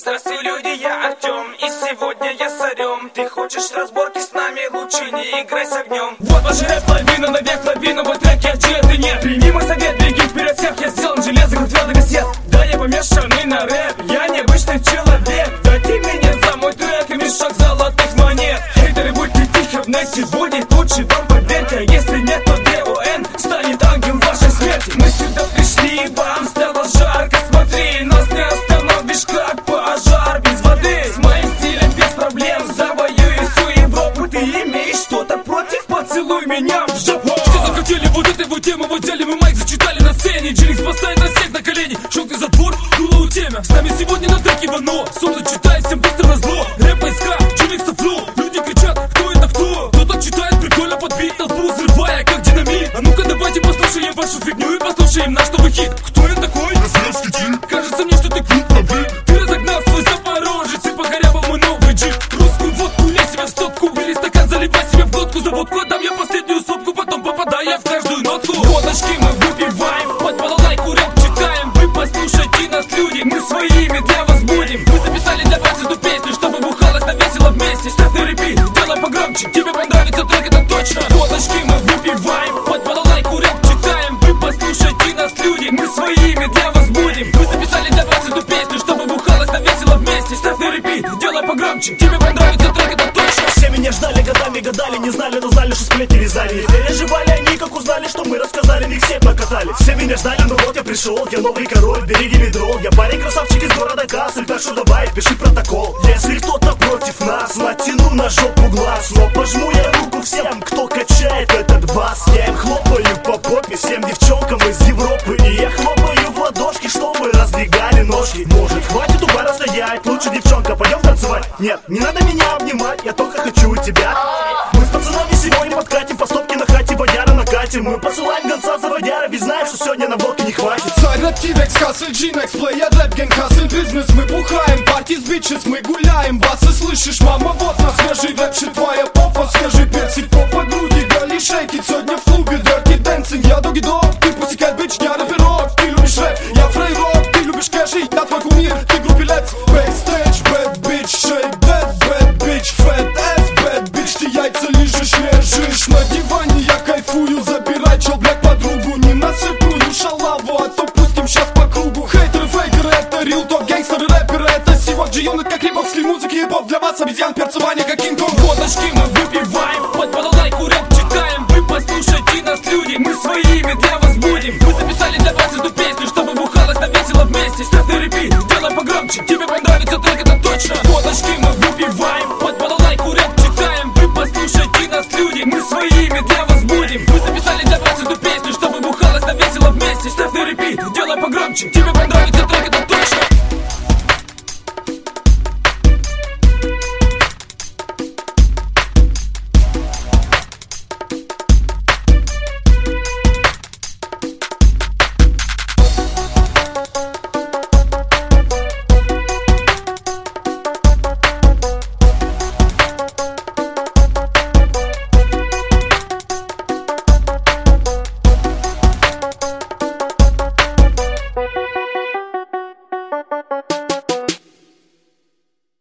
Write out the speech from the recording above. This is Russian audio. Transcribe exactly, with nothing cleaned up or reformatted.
Здравствуй, люди, я Артем, и сегодня я с царем. Ты хочешь разборки с нами, лучше не играй с огнем. Вот ваш рэп, лавина, навек лавина, вот треки, а чьи ты нет. Прими мой совет, беги вперед всех, я сделан железо, как твердый кассет. Да, я помешанный на рэп, я необычный человек. Дайте меня за мой трек и мешок золотых монет. Хейтеры, будьте тихо, в нете будет лучше, вам поверьте. А если нет, то ДОН станет ангел вашей смерти. Мы сюда пришли, вам стало жарко, смотри, нас не остановишь, как пожар без воды. С моим стилем без проблем завоюю всю Европу. Ты имеешь что-то против? Поцелуй меня в жопу. Все захотели вот этой вот темы, вот взяли мы майк, зачитали на сцене. Джинкс поставит нас всех на колени, желтый затвор, дуло у темя. С нами сегодня на треке Вано, солнце читает всем быстро на зло. Рэп войска, Джинкс флоу, люди кричат, кто это кто? Кто-то читает, прикольно подбить толпу, взрывая как динамит. А ну-ка давайте послушаем вашу фигню и послушаем наш новый хит. Кто я такой? Кажется мне, что ты глупый. Ты разогнал свой Запорожец и погорявал мой новый джип. Русскую водку лей себе в стопку, бери стакан, заливай себе в глотку. За водку отдам я последнюю сопку, потом попадая в каждую нотку. Водочки мы выпиваем, под балалайку рэп читаем. Вы послушайте нас, люди, мы своими для вас будем. Мы записали для вас эту песню, чтобы бухалось на весело вместе. Ставь на репит, делай погромче, тебе понравится трек, это точно. Водочки мы выпиваем, под балалайку рэп читаем. Вы послушайте нас, люди, мы своими для вас будем. Мы записали для вас эту песню, чтобы бухалось на весело вместе. Ставь на репит, делай погромче, тебе понравится трек, это точно. Все меня ждали годами, гадали, не знали, но знали, что сплети вязали. Переживали они, как узнали, что мы рассказали, их всех покатали. Все меня ждали, но вот я пришел, я новый король, береги медрол. Я парень красавчик из города Кассель, так что давай, пиши протокол. Если кто-то против нас, натяну на жопу глаз. Но пожму я руку всем, кто качает этот бас. Я им хлопаю по попе, всем девчонкам из Европы. И я хлопаю в ладошки, чтобы раздвигали ножки. Может, хватит у бара стоять, лучше, девчонка, пойдем танцевать. Нет, не надо меня обнимать, я только хочу тебя. Мы с пацанами сегодня подкатим по стопке на хате, водяра накатим. Мы посылаем гонца за водяра, ведь знаем, что сегодня на водке не хватит. Царь рэп, Тивекс, Хассель, Джинекс, плеер, рэп, гэнг, Хассель, бизнес. Мы бухаем, парти с бичес, мы гуляем. Басы слышишь, мама, вот на свежий рэпчик, твоя попа, свежий персик, попа, груди, голи, шейки. Сегодня в клубе дерти дэнсинг, я доги дог, ты пусикай, бич, я рэперок. Ты любишь рэп, я фрейрок, ты любишь кэши, я твой кумир, ты группе Let's Backstage, bad bitch, shake that, bad bitch, fat ass, bad bitch. Ты яйца лижешь, лежишь на диване, я кайфую, забирай, чел, блядь, подругу. Не насыпную шалаву, а то пустим сейчас по кругу. Хейтеры, фейкеры, это рил ток, гангстеры, рэперы, это сивок, джионы, как рибовский музыки, хип-хоп. Для вас обезьян, перцевание, как Кинг-Конг. Водочки мы выпиваем, под балалайку рэп читаем. Вы послушайте нас, люди, мы своими для вас будем. Мы записали для вас эту песню, чтобы бухалось на весело вместе. Ставь на репит, делай погромче, тебе понравится трек, это точно. Водочки мы выпиваем, под балалайку рэп читаем. Вы послушайте нас, люди, мы своими для вас будем. Мы записали для вас эту песню, чтобы бухалось на весело вместе. Ставь на репит, делай погромче, тебе понравится трек, это точно.